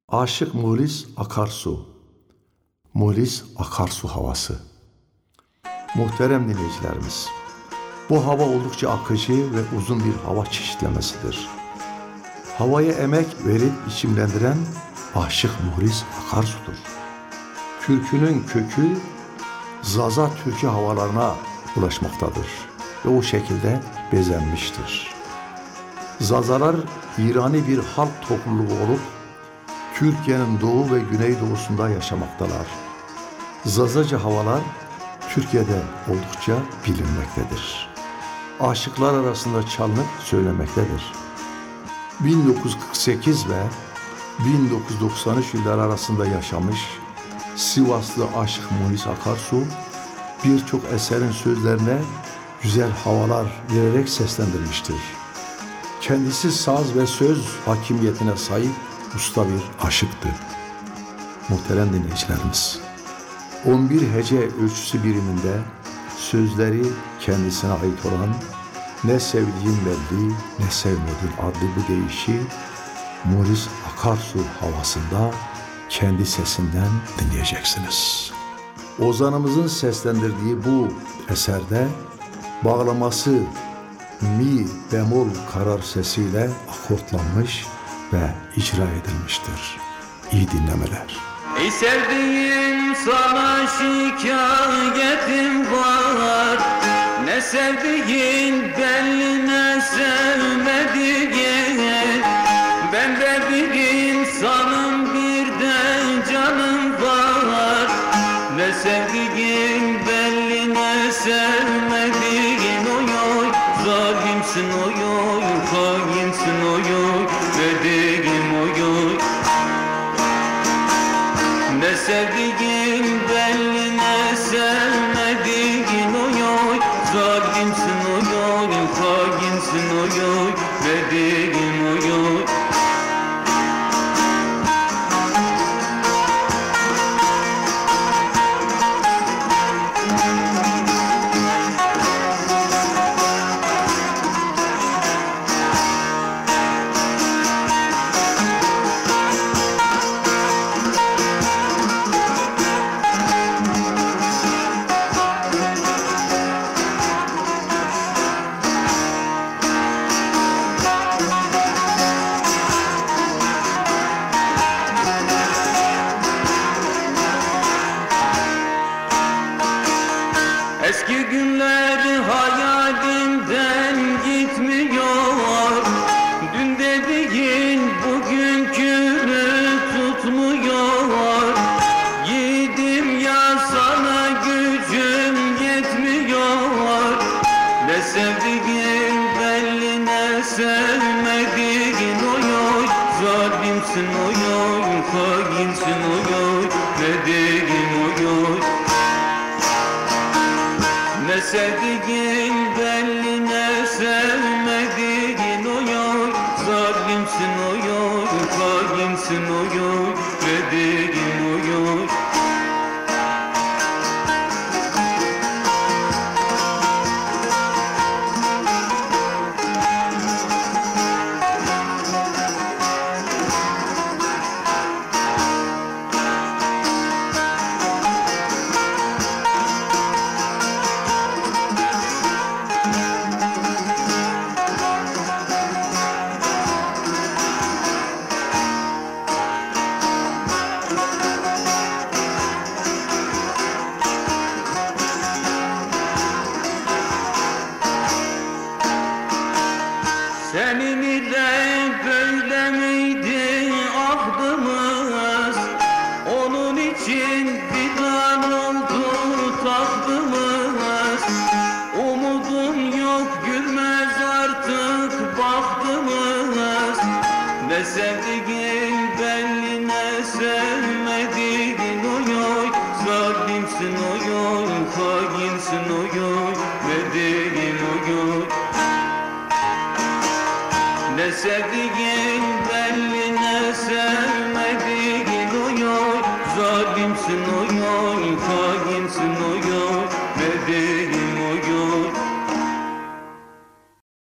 Aşık Muhlis Akarsu. Muhlis Akarsu havası. Muhterem dinleyicilerimiz, bu hava oldukça akıcı ve uzun bir hava çeşitlemesidir. Havaya emek verip içimlendiren Aşık Muhlis Akarsu'dur. Türkünün kökü Zaza türkü havalarına ulaşmaktadır ve o şekilde bezenmiştir. Zazalar İrani bir halk topluluğu olup Türkiye'nin doğu ve güneydoğusunda yaşamaktalar. Zazaca havalar Türkiye'de oldukça bilinmektedir. Aşıklar arasında çalınıp söylemektedir. 1948 ve 1993 yılları arasında yaşamış Sivaslı Aşık Muhlis Akarsu birçok eserin sözlerine güzel havalar vererek seslendirmiştir. Kendisi saz ve söz hakimiyetine sahip usta bir aşıktı. Muhterem dinleyicilerimiz, 11 hece ölçüsü biriminde sözleri kendisine ait olan Ne Sevdiğim Belli Ne Sevmediğim adlı bu deyişi Muhlis Akarsu havasında kendi sesinden dinleyeceksiniz. Ozanımızın seslendirdiği bu eserde bağlaması mi bemol karar sesiyle akortlanmış ve icra edilmiştir. İyi dinlemeler. Ey sevdiğim, sana şikayetim var. Ne sevdiğin belli, ne sevmediğin. Ben de bir insanım, bir de canım var. Ne sevdiğin belli, ne sevmediğin. Oy oy, zalimsin oy oy, hainsin oy oy, dediğim oy oy. Ne sevdiğin belli, ne sevmediğin. Oy oy, zalimsin oy oy, hainsin oy oy, dediğim oy oy. Eski günler hayalimden gitmiyor. Dün dediğin bugünkünü tutmuyor. Yiğidim ya, sana gücüm yetmiyor. Ne sevdiğin belli, ne sevmediğin. Oy oy, zalimsin oy oy, hainsin oy oy, dediğin oy oy. Ne sevdiğin belli, ne sevmediğin. Oy oy, zalimsin oy oy, hainsin oy oy, dediğin oy oy. Senin ile böyle miydi ahdımız? Onun için fidan oldu tahtımız. Umudum yok, gülmez artık bahtımız. Ne sevdiğin belli, ne sevmediğin. Oy oy, zalimsin oy oy, hainsin oy oy, dediğin oy oy. Ne sevdiğin belli, ne sevmediğin. Oy oy, zalimsin oy oy,